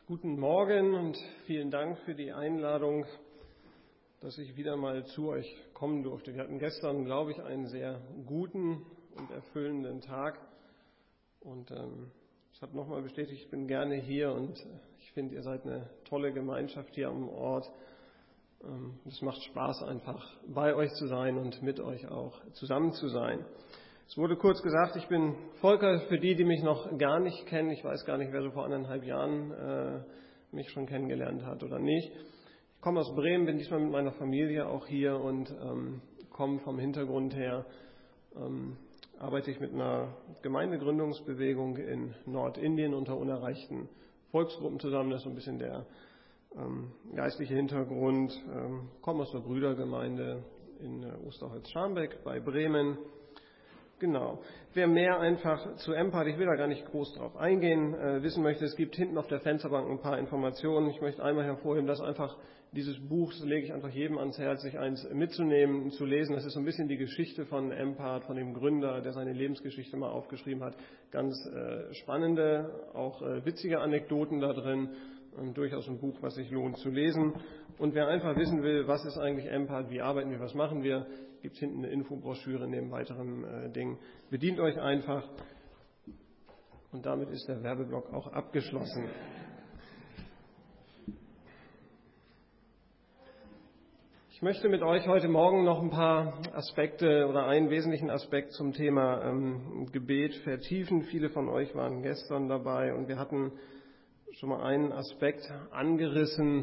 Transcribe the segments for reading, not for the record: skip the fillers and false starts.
Guten Morgen und vielen Dank für die Einladung, dass ich wieder mal zu euch kommen durfte. Wir hatten gestern, glaube ich, einen sehr guten und erfüllenden Tag und es hat nochmal bestätigt, ich bin gerne hier und ich finde, ihr seid eine tolle Gemeinschaft hier am Ort. Es macht Spaß, einfach bei euch zu sein und mit euch auch zusammen zu sein. Es wurde kurz gesagt, ich bin Volker, für die mich noch gar nicht kennen. Ich weiß gar nicht, wer so vor 1,5 Jahren mich schon kennengelernt hat oder nicht. Ich komme aus Bremen, bin diesmal mit meiner Familie auch hier und komme vom Hintergrund her, arbeite ich mit einer Gemeindegründungsbewegung in Nordindien unter unerreichten Volksgruppen zusammen. Das ist so ein bisschen der geistliche Hintergrund. Komme aus der Brüdergemeinde in Osterholz-Scharmbeck bei Bremen. Genau. Wer mehr einfach zu Empart, ich will da gar nicht groß drauf eingehen, wissen möchte, es gibt hinten auf der Fensterbank ein paar Informationen. Ich möchte einmal hervorheben, dass einfach dieses Buch, das lege ich einfach jedem ans Herz, sich eins mitzunehmen, zu lesen. Das ist so ein bisschen die Geschichte von Empart, von dem Gründer, der seine Lebensgeschichte mal aufgeschrieben hat. Ganz spannende, auch witzige Anekdoten da drin. Durchaus ein Buch, was sich lohnt zu lesen. Und wer einfach wissen will, was ist eigentlich Empart, wie arbeiten wir, was machen wir, gibt es hinten eine Infobroschüre neben weiteren Dingen. Bedient euch einfach. Und damit ist der Werbeblock auch abgeschlossen. Ich möchte mit euch heute Morgen noch ein paar Aspekte oder einen wesentlichen Aspekt zum Thema Gebet vertiefen. Viele von euch waren gestern dabei und wir hatten schon mal einen Aspekt angerissen,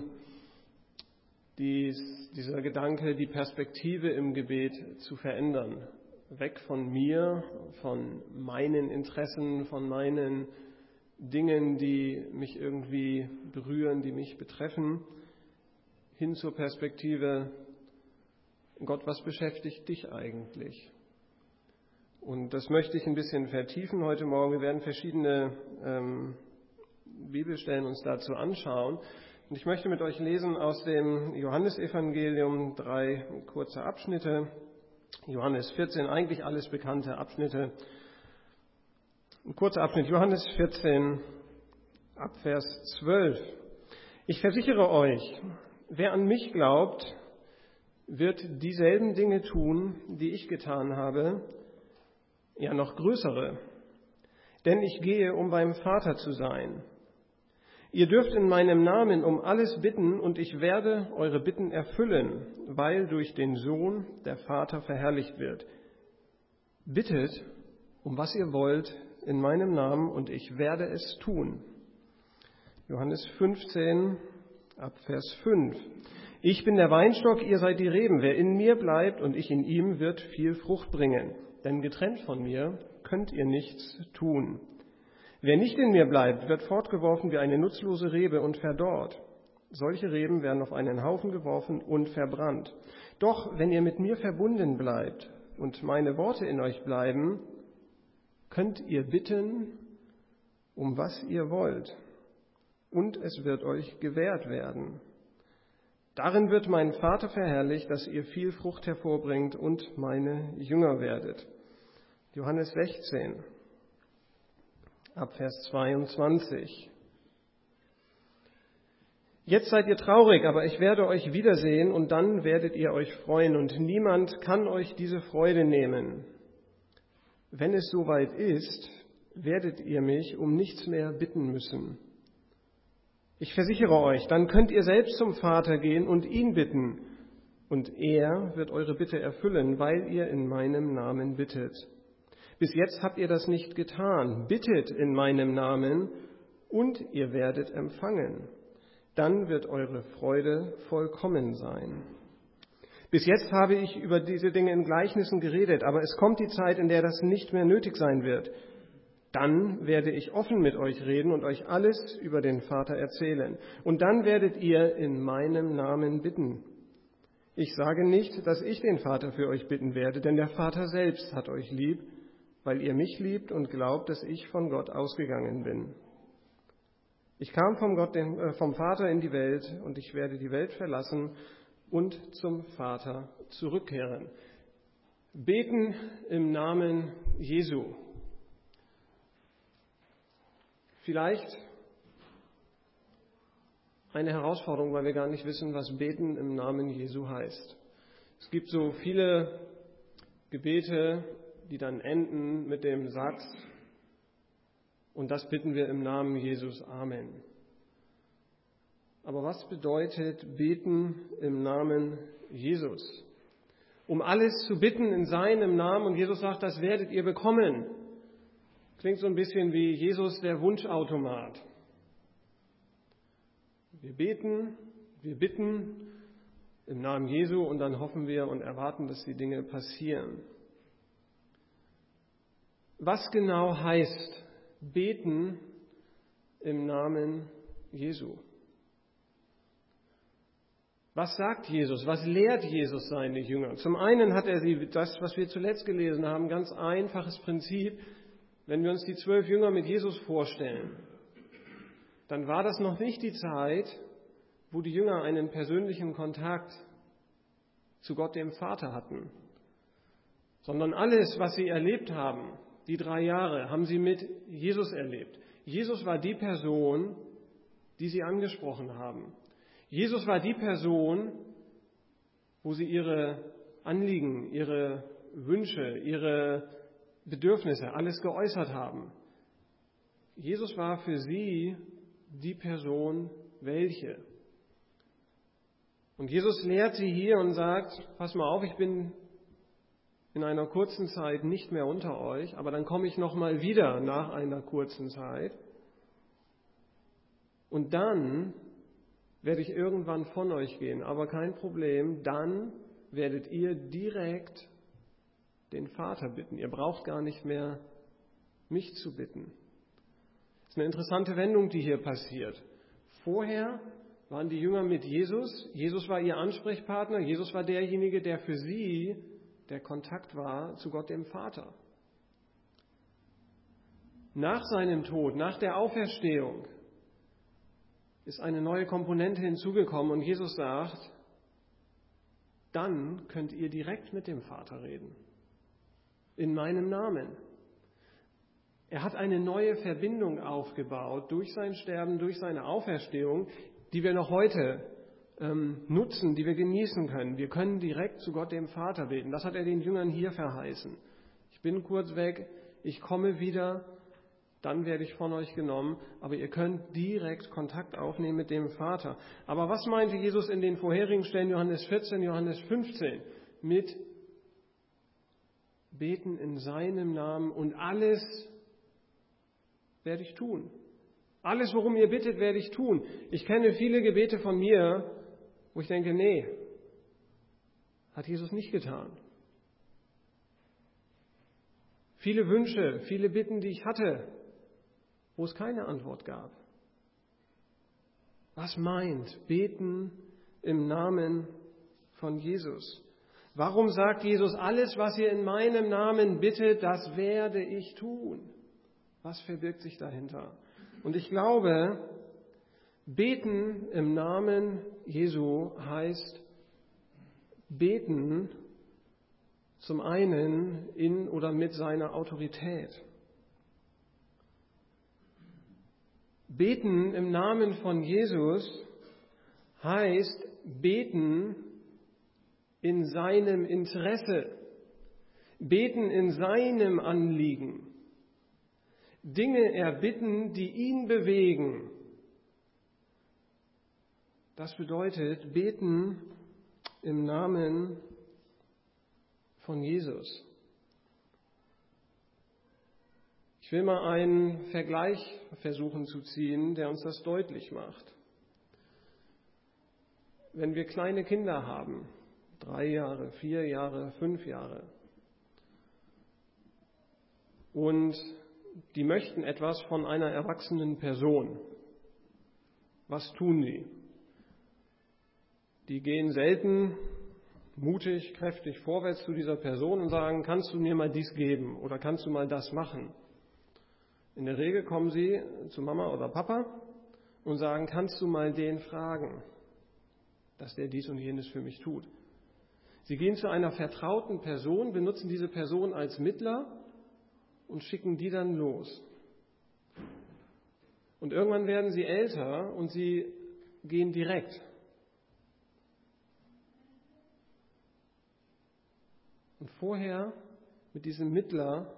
dieser Gedanke, die Perspektive im Gebet zu verändern. Weg von mir, von meinen Interessen, von meinen Dingen, die mich irgendwie berühren, die mich betreffen, hin zur Perspektive, Gott, was beschäftigt dich eigentlich? Und das möchte ich ein bisschen vertiefen heute Morgen. Wir werden verschiedene Bibelstellen uns dazu anschauen. Und ich möchte mit euch lesen aus dem Johannesevangelium 3 kurze Abschnitte. Johannes 14, eigentlich alles bekannte Abschnitte. Ein kurzer Abschnitt, Johannes 14, ab Vers 12. Ich versichere euch, wer an mich glaubt, wird dieselben Dinge tun, die ich getan habe, ja noch größere. Denn ich gehe, um beim Vater zu sein. Ihr dürft in meinem Namen um alles bitten und ich werde eure Bitten erfüllen, weil durch den Sohn der Vater verherrlicht wird. Bittet, um was ihr wollt, in meinem Namen und ich werde es tun. Johannes 15, ab Vers 5. Ich bin der Weinstock, ihr seid die Reben. Wer in mir bleibt und ich in ihm, wird viel Frucht bringen. Denn getrennt von mir könnt ihr nichts tun. Wer nicht in mir bleibt, wird fortgeworfen wie eine nutzlose Rebe und verdorrt. Solche Reben werden auf einen Haufen geworfen und verbrannt. Doch wenn ihr mit mir verbunden bleibt und meine Worte in euch bleiben, könnt ihr bitten, um was ihr wollt, und es wird euch gewährt werden. Darin wird mein Vater verherrlicht, dass ihr viel Frucht hervorbringt und meine Jünger werdet. Johannes 16. Ab Vers 22. Jetzt seid ihr traurig, aber ich werde euch wiedersehen und dann werdet ihr euch freuen und niemand kann euch diese Freude nehmen. Wenn es soweit ist, werdet ihr mich um nichts mehr bitten müssen. Ich versichere euch, dann könnt ihr selbst zum Vater gehen und ihn bitten und er wird eure Bitte erfüllen, weil ihr in meinem Namen bittet. Bis jetzt habt ihr das nicht getan. Bittet in meinem Namen und ihr werdet empfangen. Dann wird eure Freude vollkommen sein. Bis jetzt habe ich über diese Dinge in Gleichnissen geredet, aber es kommt die Zeit, in der das nicht mehr nötig sein wird. Dann werde ich offen mit euch reden und euch alles über den Vater erzählen. Und dann werdet ihr in meinem Namen bitten. Ich sage nicht, dass ich den Vater für euch bitten werde, denn der Vater selbst hat euch lieb, weil ihr mich liebt und glaubt, dass ich von Gott ausgegangen bin. Ich kam vom Vater in die Welt und ich werde die Welt verlassen und zum Vater zurückkehren. Beten im Namen Jesu. Vielleicht eine Herausforderung, weil wir gar nicht wissen, was Beten im Namen Jesu heißt. Es gibt so viele Gebete, die dann enden mit dem Satz, und das bitten wir im Namen Jesus. Amen. Aber was bedeutet Beten im Namen Jesus? Um alles zu bitten in seinem Namen, und Jesus sagt, das werdet ihr bekommen. Klingt so ein bisschen wie Jesus der Wunschautomat. Wir beten, wir bitten im Namen Jesu und dann hoffen wir und erwarten, dass die Dinge passieren. Was genau heißt beten im Namen Jesu? Was sagt Jesus? Was lehrt Jesus seine Jünger? Zum einen hat er sie, das, was wir zuletzt gelesen haben, ein ganz einfaches Prinzip. Wenn wir uns die 12 Jünger mit Jesus vorstellen, dann war das noch nicht die Zeit, wo die Jünger einen persönlichen Kontakt zu Gott dem Vater hatten, sondern alles, was sie erlebt haben, die 3 Jahre, haben sie mit Jesus erlebt. Jesus war die Person, die sie angesprochen haben. Jesus war die Person, wo sie ihre Anliegen, ihre Wünsche, ihre Bedürfnisse, alles geäußert haben. Jesus war für sie die Person, welche. Und Jesus lehrt sie hier und sagt, pass mal auf, ich bin in einer kurzen Zeit nicht mehr unter euch, aber dann komme ich nochmal wieder nach einer kurzen Zeit. Und dann werde ich irgendwann von euch gehen, aber kein Problem, dann werdet ihr direkt den Vater bitten. Ihr braucht gar nicht mehr mich zu bitten. Das ist eine interessante Wendung, die hier passiert. Vorher waren die Jünger mit Jesus. Jesus war ihr Ansprechpartner. Jesus war derjenige, der für sie der Kontakt war zu Gott dem Vater. Nach seinem Tod, nach der Auferstehung, ist eine neue Komponente hinzugekommen und Jesus sagt, dann könnt ihr direkt mit dem Vater reden. In meinem Namen. Er hat eine neue Verbindung aufgebaut durch sein Sterben, durch seine Auferstehung, die wir noch heute nutzen, die wir genießen können. Wir können direkt zu Gott dem Vater beten. Das hat er den Jüngern hier verheißen. Ich bin kurz weg, ich komme wieder, dann werde ich von euch genommen, aber ihr könnt direkt Kontakt aufnehmen mit dem Vater. Aber was meinte Jesus in den vorherigen Stellen, Johannes 14, Johannes 15, mit beten in seinem Namen und alles werde ich tun. Alles, worum ihr bittet, werde ich tun. Ich kenne viele Gebete von mir, wo ich denke, nee, hat Jesus nicht getan. Viele Wünsche, viele Bitten, die ich hatte, wo es keine Antwort gab. Was meint beten im Namen von Jesus? Warum sagt Jesus, alles, was ihr in meinem Namen bittet, das werde ich tun? Was verbirgt sich dahinter? Und ich glaube, beten im Namen Jesu heißt beten zum einen in oder mit seiner Autorität. Beten im Namen von Jesus heißt beten in seinem Interesse, beten in seinem Anliegen, Dinge erbitten, die ihn bewegen. Das bedeutet beten im Namen von Jesus. Ich will mal einen Vergleich versuchen zu ziehen, der uns das deutlich macht. Wenn wir kleine Kinder haben, 3 Jahre, 4 Jahre, 5 Jahre, und die möchten etwas von einer erwachsenen Person, was tun die? Die gehen selten mutig, kräftig vorwärts zu dieser Person und sagen, kannst du mir mal dies geben oder kannst du mal das machen? In der Regel kommen sie zu Mama oder Papa und sagen, kannst du mal den fragen, dass der dies und jenes für mich tut. Sie gehen zu einer vertrauten Person, benutzen diese Person als Mittler und schicken die dann los. Und irgendwann werden sie älter und sie gehen direkt. Und vorher mit diesem Mittler,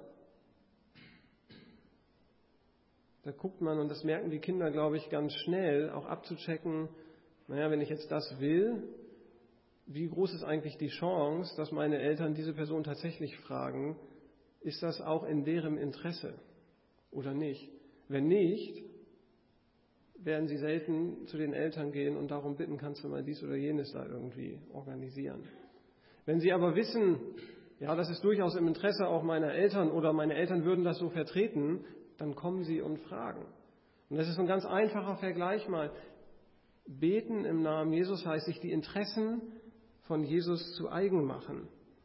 da guckt man, und das merken die Kinder, glaube ich, ganz schnell, auch abzuchecken, wenn ich jetzt das will, wie groß ist eigentlich die Chance, dass meine Eltern diese Person tatsächlich fragen, ist das auch in deren Interesse oder nicht? Wenn nicht, werden sie selten zu den Eltern gehen und darum bitten, kannst du mal dies oder jenes da irgendwie organisieren. Wenn sie aber wissen, ja, das ist durchaus im Interesse auch meiner Eltern oder meine Eltern würden das so vertreten, dann kommen sie und fragen. Und das ist ein ganz einfacher Vergleich mal. Beten im Namen Jesus heißt, sich die Interessen von Jesus zu eigen machen.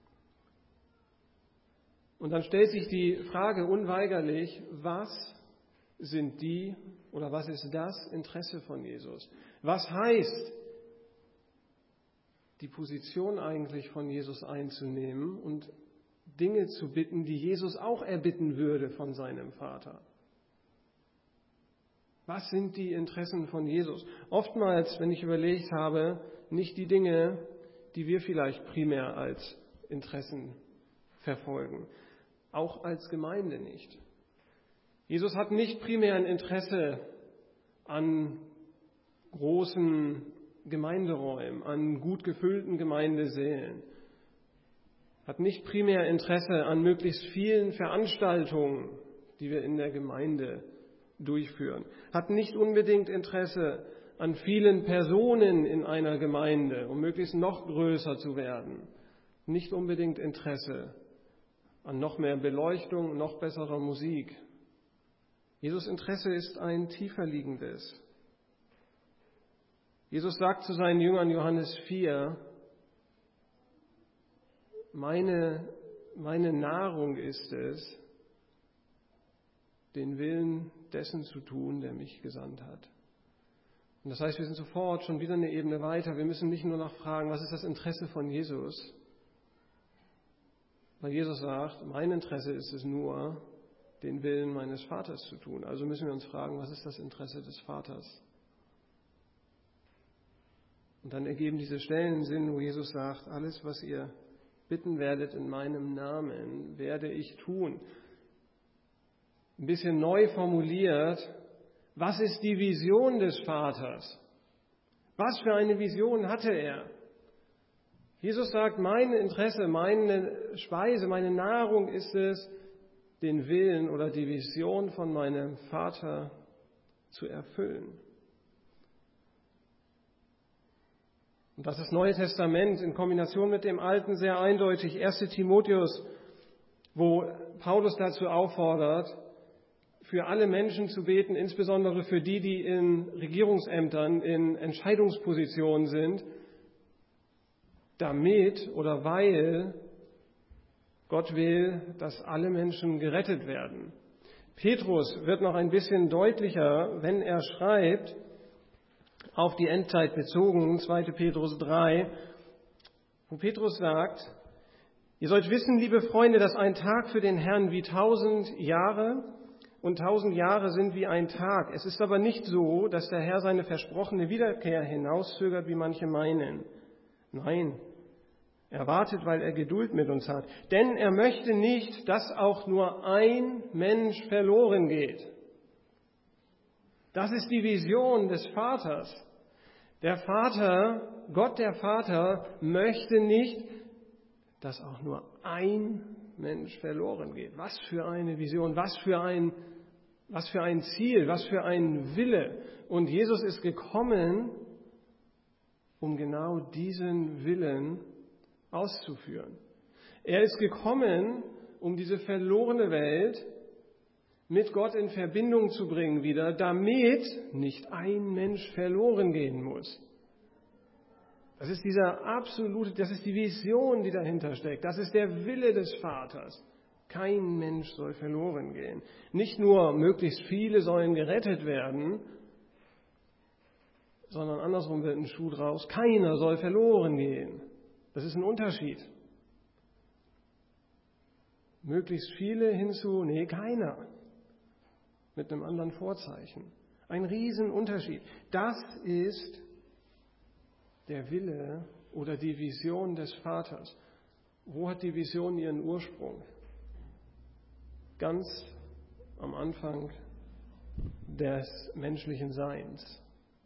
Und dann stellt sich die Frage unweigerlich, was sind die oder was ist das Interesse von Jesus? Was heißt, die Position eigentlich von Jesus einzunehmen und Dinge zu bitten, die Jesus auch erbitten würde von seinem Vater? Was sind die Interessen von Jesus? Oftmals, wenn ich überlegt habe, nicht die Dinge, die wir vielleicht primär als Interessen verfolgen. Auch als Gemeinde nicht. Jesus hat nicht primär ein Interesse an großen Gemeinderäumen, an gut gefüllten Gemeindesälen. Hat nicht primär Interesse an möglichst vielen Veranstaltungen, die wir in der Gemeinde durchführen. Hat nicht unbedingt Interesse an vielen Personen in einer Gemeinde, um möglichst noch größer zu werden. Nicht unbedingt Interesse an noch mehr Beleuchtung, noch besserer Musik. Jesus' Interesse ist ein tiefer liegendes. Jesus sagt zu seinen Jüngern, Johannes 4, meine Nahrung ist es, den Willen dessen zu tun, der mich gesandt hat. Und das heißt, wir sind sofort schon wieder eine Ebene weiter. Wir müssen nicht nur nachfragen, was ist das Interesse von Jesus? Weil Jesus sagt, mein Interesse ist es nur, den Willen meines Vaters zu tun. Also müssen wir uns fragen, was ist das Interesse des Vaters? Und dann ergeben diese Stellen Sinn, wo Jesus sagt, alles, was ihr bitten werdet in meinem Namen, werde ich tun. Ein bisschen neu formuliert, was ist die Vision des Vaters? Was für eine Vision hatte er? Jesus sagt, mein Interesse, meine Speise, meine Nahrung ist es, den Willen oder die Vision von meinem Vater zu erfüllen. Und das ist das Neue Testament in Kombination mit dem Alten sehr eindeutig. 1. Timotheus, wo Paulus dazu auffordert, für alle Menschen zu beten, insbesondere für die, die in Regierungsämtern, in Entscheidungspositionen sind, damit oder weil Gott will, dass alle Menschen gerettet werden. Petrus wird noch ein bisschen deutlicher, wenn er schreibt, auf die Endzeit bezogen, 2. Petrus 3, wo Petrus sagt, ihr sollt wissen, liebe Freunde, dass ein Tag für den Herrn wie 1000 Jahre und 1000 Jahre sind wie ein Tag. Es ist aber nicht so, dass der Herr seine versprochene Wiederkehr hinauszögert, wie manche meinen. Nein, er wartet, weil er Geduld mit uns hat. Denn er möchte nicht, dass auch nur ein Mensch verloren geht. Das ist die Vision des Vaters. Der Vater, Gott der Vater, möchte nicht, dass auch nur ein Mensch verloren geht. Was für eine Vision, was für ein Ziel, was für ein Wille. Und Jesus ist gekommen, um genau diesen Willen auszuführen. Er ist gekommen, um diese verlorene Welt mit Gott in Verbindung zu bringen wieder, damit nicht ein Mensch verloren gehen muss. Das ist das ist die Vision, die dahinter steckt. Das ist der Wille des Vaters. Kein Mensch soll verloren gehen. Nicht nur möglichst viele sollen gerettet werden, sondern andersrum wird ein Schuh draus. Keiner soll verloren gehen. Das ist ein Unterschied. Möglichst viele hinzu, keiner. Mit einem anderen Vorzeichen. Ein Riesenunterschied. Das ist der Wille oder die Vision des Vaters. Wo hat die Vision ihren Ursprung? Ganz am Anfang des menschlichen Seins,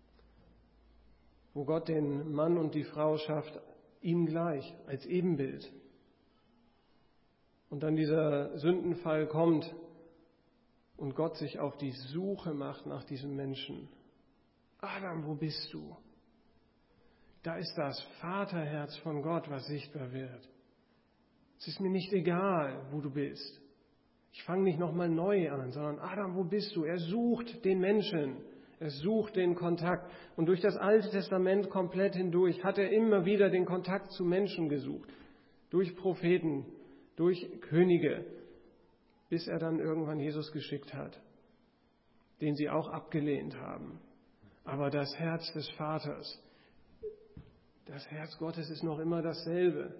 wo Gott den Mann und die Frau schafft, ihm gleich, als Ebenbild. Und dann dieser Sündenfall kommt und Gott sich auf die Suche macht nach diesem Menschen. Adam, wo bist du? Da ist das Vaterherz von Gott, was sichtbar wird. Es ist mir nicht egal, wo du bist. Ich fange nicht nochmal neu an, sondern Adam, wo bist du? Er sucht den Menschen, er sucht den Kontakt. Und durch das Alte Testament komplett hindurch hat er immer wieder den Kontakt zu Menschen gesucht. Durch Propheten, durch Könige, bis er dann irgendwann Jesus geschickt hat, den sie auch abgelehnt haben. Aber das Herz des Vaters, das Herz Gottes ist noch immer dasselbe.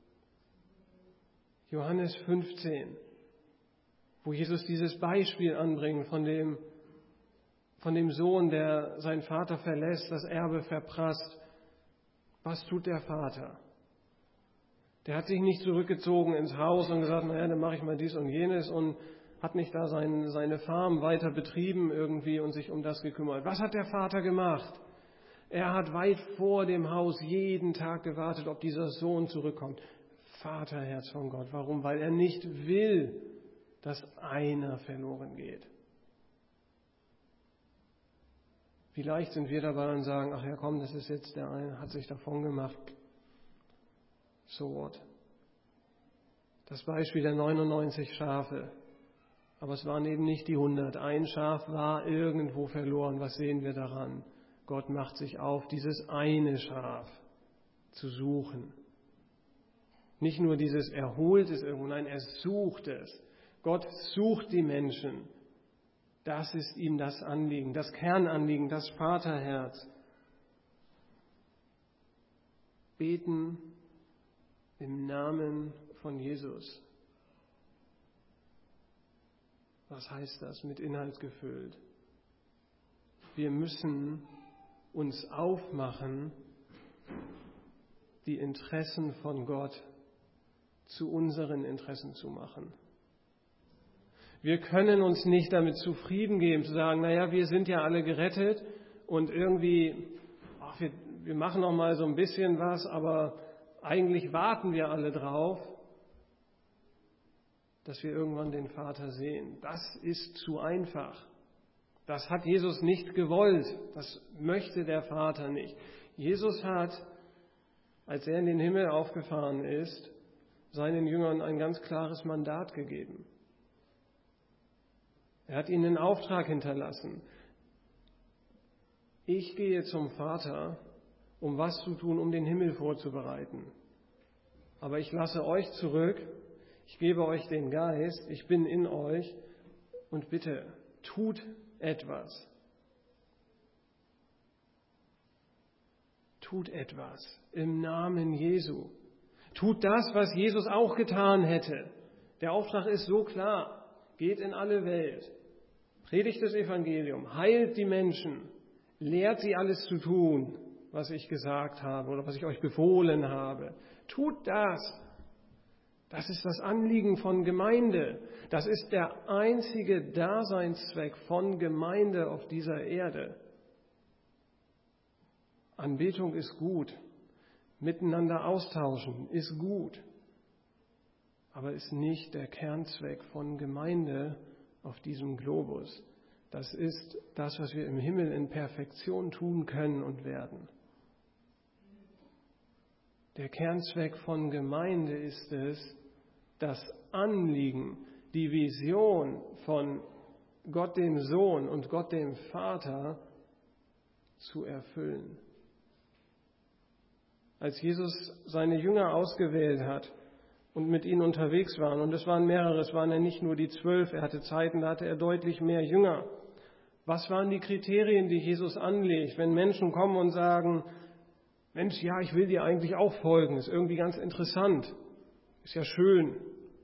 Johannes 15, wo Jesus dieses Beispiel anbringt von dem Sohn, der seinen Vater verlässt, das Erbe verprasst. Was tut der Vater? Der hat sich nicht zurückgezogen ins Haus und gesagt, naja, dann mache ich mal dies und jenes und hat nicht da seine Farm weiter betrieben irgendwie und sich um das gekümmert. Was hat der Vater gemacht? Er hat weit vor dem Haus jeden Tag gewartet, ob dieser Sohn zurückkommt. Vaterherz von Gott. Warum? Weil er nicht will, dass einer verloren geht. Vielleicht sind wir dabei und sagen, ach ja komm, das ist jetzt der eine, hat sich davon gemacht. So what? Das Beispiel der 99 Schafe. Aber es waren eben nicht die 100. Ein Schaf war irgendwo verloren. Was sehen wir daran? Gott macht sich auf, dieses eine Schaf zu suchen. Nicht nur dieses erholt es irgendwo, nein, er sucht es. Gott sucht die Menschen. Das ist ihm das Anliegen, das Kernanliegen, das Vaterherz. Beten im Namen von Jesus. Was heißt das? Mit Inhalt gefüllt. Wir müssen uns aufmachen, die Interessen von Gott zu unseren Interessen zu machen. Wir können uns nicht damit zufrieden geben, zu sagen, naja, wir sind ja alle gerettet und irgendwie, wir machen noch mal so ein bisschen was, aber eigentlich warten wir alle drauf, dass wir irgendwann den Vater sehen. Das ist zu einfach. Das hat Jesus nicht gewollt. Das möchte der Vater nicht. Jesus hat, als er in den Himmel aufgefahren ist, seinen Jüngern ein ganz klares Mandat gegeben. Er hat ihnen einen Auftrag hinterlassen. Ich gehe zum Vater, um was zu tun, um den Himmel vorzubereiten. Aber ich lasse euch zurück, ich gebe euch den Geist, ich bin in euch und bitte, tut etwas. Tut etwas im Namen Jesu. Tut das, was Jesus auch getan hätte. Der Auftrag ist so klar. Geht in alle Welt. Predigt das Evangelium. Heilt die Menschen. Lehrt sie alles zu tun, was ich gesagt habe oder was ich euch befohlen habe. Tut das. Das ist das Anliegen von Gemeinde. Das ist der einzige Daseinszweck von Gemeinde auf dieser Erde. Anbetung ist gut. Miteinander austauschen ist gut. Aber ist nicht der Kernzweck von Gemeinde auf diesem Globus. Das ist das, was wir im Himmel in Perfektion tun können und werden. Der Kernzweck von Gemeinde ist es, das Anliegen, die Vision von Gott dem Sohn und Gott dem Vater zu erfüllen. Als Jesus seine Jünger ausgewählt hat und mit ihnen unterwegs waren, und es waren mehrere, es waren ja nicht nur die 12, er hatte Zeiten, da hatte er deutlich mehr Jünger. Was waren die Kriterien, die Jesus anlegt, wenn Menschen kommen und sagen, Mensch, ja, ich will dir eigentlich auch folgen, ist irgendwie ganz interessant, ist ja schön.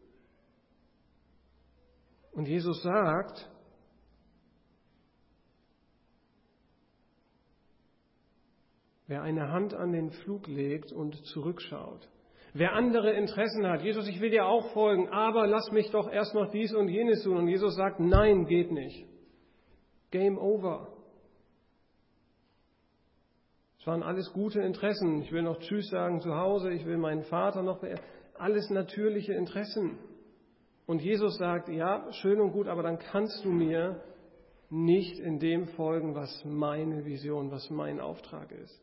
Und Jesus sagt, Wer eine Hand an den Pflug legt und zurückschaut. Wer andere Interessen hat. Jesus, ich will dir auch folgen, aber lass mich doch erst noch dies und jenes tun. Und Jesus sagt, nein, geht nicht. Game over. Es waren alles gute Interessen. Ich will noch Tschüss sagen zu Hause, ich will meinen Vater noch beerben. Alles natürliche Interessen. Und Jesus sagt, ja, schön und gut, aber dann kannst du mir nicht in dem folgen, was meine Vision, was mein Auftrag ist.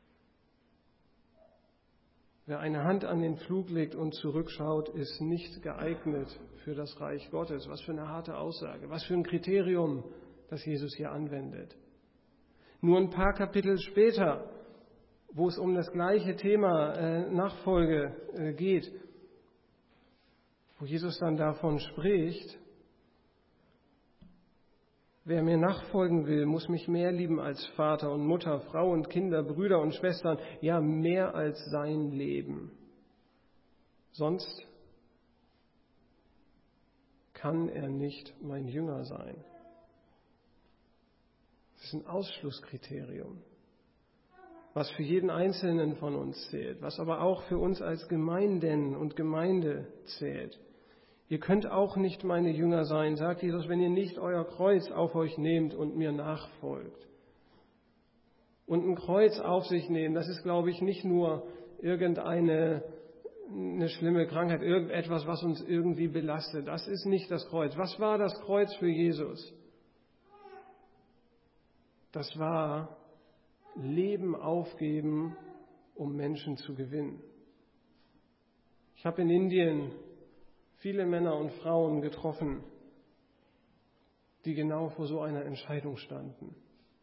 Wer eine Hand an den Pflug legt und zurückschaut, ist nicht geeignet für das Reich Gottes. Was für eine harte Aussage, was für ein Kriterium, das Jesus hier anwendet. Nur ein paar Kapitel später, wo es um das gleiche Thema Nachfolge geht, wo Jesus dann davon spricht, wer mir nachfolgen will, muss mich mehr lieben als Vater und Mutter, Frau und Kinder, Brüder und Schwestern, ja mehr als sein Leben. Sonst kann er nicht mein Jünger sein. Das ist ein Ausschlusskriterium, was für jeden Einzelnen von uns zählt, was aber auch für uns als Gemeinden und Gemeinde zählt. Ihr könnt auch nicht meine Jünger sein, sagt Jesus, wenn ihr nicht euer Kreuz auf euch nehmt und mir nachfolgt. Und ein Kreuz auf sich nehmen, das ist, glaube ich, nicht nur irgendeine schlimme Krankheit, irgendetwas, was uns irgendwie belastet. Das ist nicht das Kreuz. Was war das Kreuz für Jesus? Das war Leben aufgeben, um Menschen zu gewinnen. Ich habe in Indien viele Männer und Frauen getroffen, die genau vor so einer Entscheidung standen.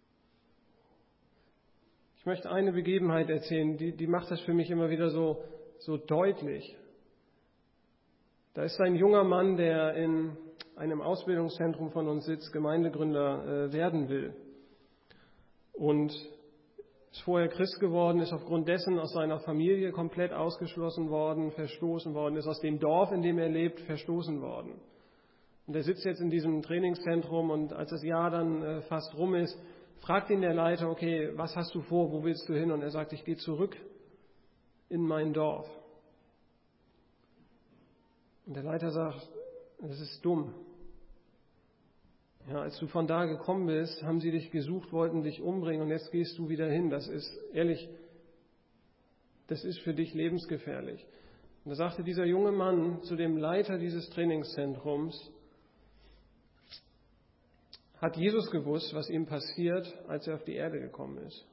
Ich möchte eine Begebenheit erzählen, die macht das für mich immer wieder so deutlich. Da ist ein junger Mann, der in einem Ausbildungszentrum von uns sitzt, Gemeindegründer werden will. Und ist vorher Christ geworden, ist aufgrund dessen aus seiner Familie komplett ausgeschlossen worden, verstoßen worden, ist aus dem Dorf, in dem er lebt, verstoßen worden. Und er sitzt jetzt in diesem Trainingszentrum und als das Jahr dann fast rum ist, fragt ihn der Leiter, okay, was hast du vor, wo willst du hin? Und er sagt, ich gehe zurück in mein Dorf. Und der Leiter sagt, das ist dumm. Ja, als du von da gekommen bist, haben sie dich gesucht, wollten dich umbringen und jetzt gehst du wieder hin. Das ist, ehrlich, das ist für dich lebensgefährlich. Und da sagte dieser junge Mann zu dem Leiter dieses Trainingszentrums, hat Jesus gewusst, was ihm passiert, als er auf die Erde gekommen ist?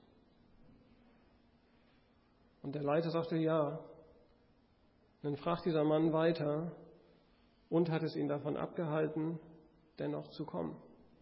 Und der Leiter sagte, ja. Und dann fragt dieser Mann weiter und hat es ihn davon abgehalten, dennoch zu kommen.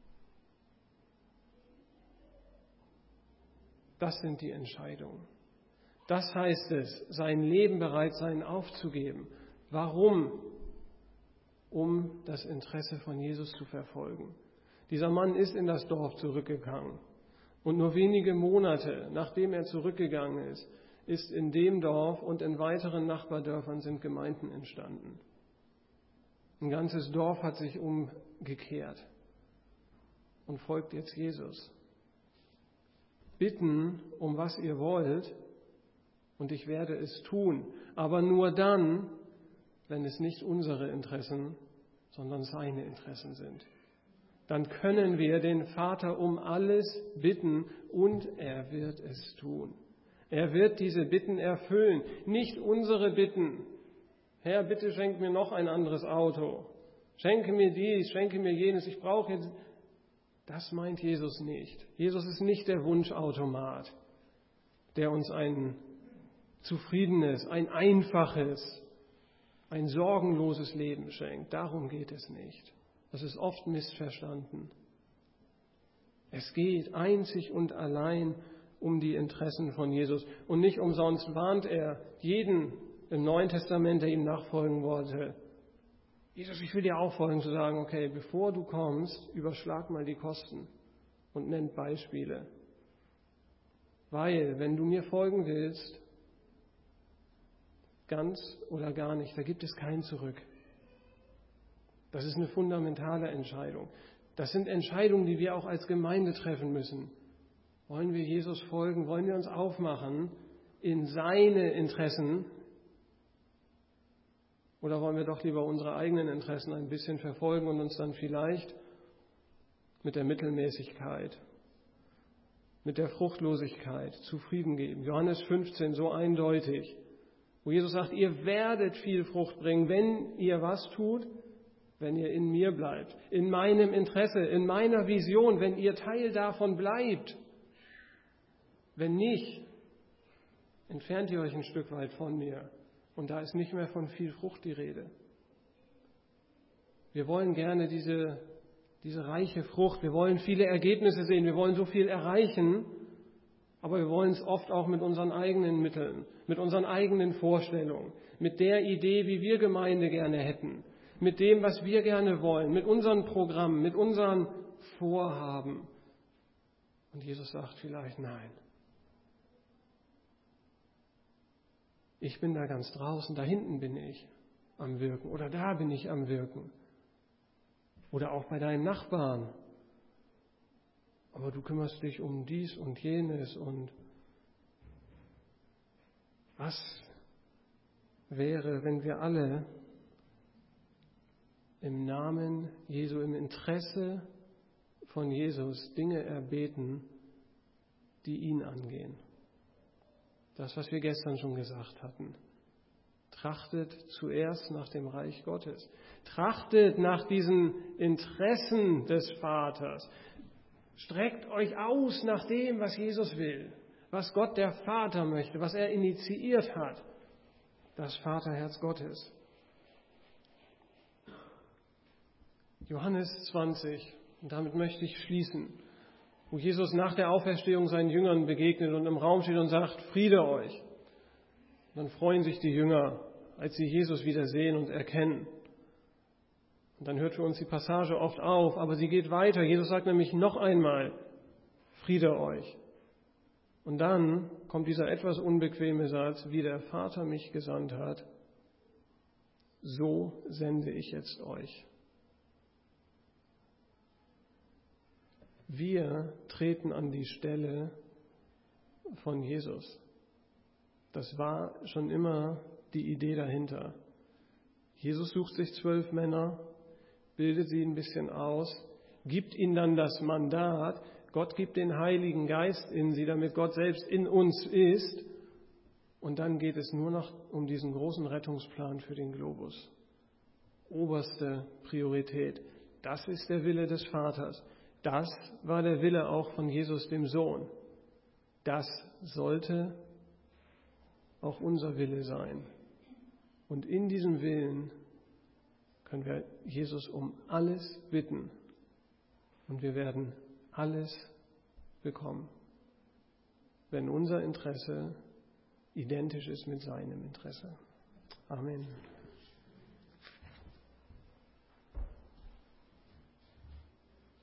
Das sind die Entscheidungen. Das heißt es, sein Leben bereit sein aufzugeben. Warum? Um das Interesse von Jesus zu verfolgen. Dieser Mann ist in das Dorf zurückgegangen. Und nur wenige Monate, nachdem er zurückgegangen ist in dem Dorf und in weiteren Nachbardörfern sind Gemeinden entstanden. Ein ganzes Dorf hat sich umgekehrt und folgt jetzt Jesus. Bitten, um was ihr wollt, und ich werde es tun, aber nur dann, wenn es nicht unsere Interessen, sondern seine Interessen sind. Dann können wir den Vater um alles bitten und er wird es tun. Er wird diese Bitten erfüllen, nicht unsere Bitten. Herr, bitte schenk mir noch ein anderes Auto. Schenke mir dies, schenke mir jenes. Ich brauche jetzt. Das meint Jesus nicht. Jesus ist nicht der Wunschautomat, der uns ein zufriedenes, ein einfaches, ein sorgenloses Leben schenkt. Darum geht es nicht. Das ist oft missverstanden. Es geht einzig und allein um die Interessen von Jesus. Und nicht umsonst warnt er jeden im Neuen Testament, der ihm nachfolgen wollte. Jesus, ich will dir auch folgen, zu sagen, okay, bevor du kommst, überschlag mal die Kosten und nennt Beispiele. Weil, wenn du mir folgen willst, ganz oder gar nicht, da gibt es kein Zurück. Das ist eine fundamentale Entscheidung. Das sind Entscheidungen, die wir auch als Gemeinde treffen müssen. Wollen wir Jesus folgen? Wollen wir uns aufmachen in seine Interessen? Oder wollen wir doch lieber unsere eigenen Interessen ein bisschen verfolgen und uns dann vielleicht mit der Mittelmäßigkeit, mit der Fruchtlosigkeit zufrieden geben? Johannes 15, so eindeutig, wo Jesus sagt, ihr werdet viel Frucht bringen, wenn ihr was tut? Wenn ihr in mir bleibt, in meinem Interesse, in meiner Vision, wenn ihr Teil davon bleibt. Wenn nicht, entfernt ihr euch ein Stück weit von mir. Und da ist nicht mehr von viel Frucht die Rede. Wir wollen gerne diese reiche Frucht, wir wollen viele Ergebnisse sehen, wir wollen so viel erreichen, aber wir wollen es oft auch mit unseren eigenen Mitteln, mit unseren eigenen Vorstellungen, mit der Idee, wie wir Gemeinde gerne hätten, mit dem, was wir gerne wollen, mit unseren Programmen, mit unseren Vorhaben. Und Jesus sagt vielleicht, nein. Ich bin da ganz draußen, da hinten bin ich am Wirken oder da bin ich am Wirken. Oder auch bei deinen Nachbarn. Aber du kümmerst dich um dies und jenes und was wäre, wenn wir alle im Namen Jesu, im Interesse von Jesus Dinge erbeten, die ihn angehen. Das, was wir gestern schon gesagt hatten. Trachtet zuerst nach dem Reich Gottes. Trachtet nach diesen Interessen des Vaters. Streckt euch aus nach dem, was Jesus will, was Gott der Vater möchte, was er initiiert hat. Das Vaterherz Gottes. Johannes 20, und damit möchte ich schließen, wo Jesus nach der Auferstehung seinen Jüngern begegnet und im Raum steht und sagt, Friede euch. Und dann freuen sich die Jünger, als sie Jesus wieder sehen und erkennen. Und dann hört für uns die Passage oft auf, aber sie geht weiter. Jesus sagt nämlich noch einmal, Friede euch. Und dann kommt dieser etwas unbequeme Satz, wie der Vater mich gesandt hat, so sende ich jetzt euch. Wir treten an die Stelle von Jesus. Das war schon immer die Idee dahinter. Jesus sucht sich 12 Männer, bildet sie ein bisschen aus, gibt ihnen dann das Mandat. Gott gibt den Heiligen Geist in sie, damit Gott selbst in uns ist. Und dann geht es nur noch um diesen großen Rettungsplan für den Globus. Oberste Priorität. Das ist der Wille des Vaters. Das war der Wille auch von Jesus, dem Sohn. Das sollte auch unser Wille sein. Und in diesem Willen können wir Jesus um alles bitten. Und wir werden alles bekommen, wenn unser Interesse identisch ist mit seinem Interesse. Amen.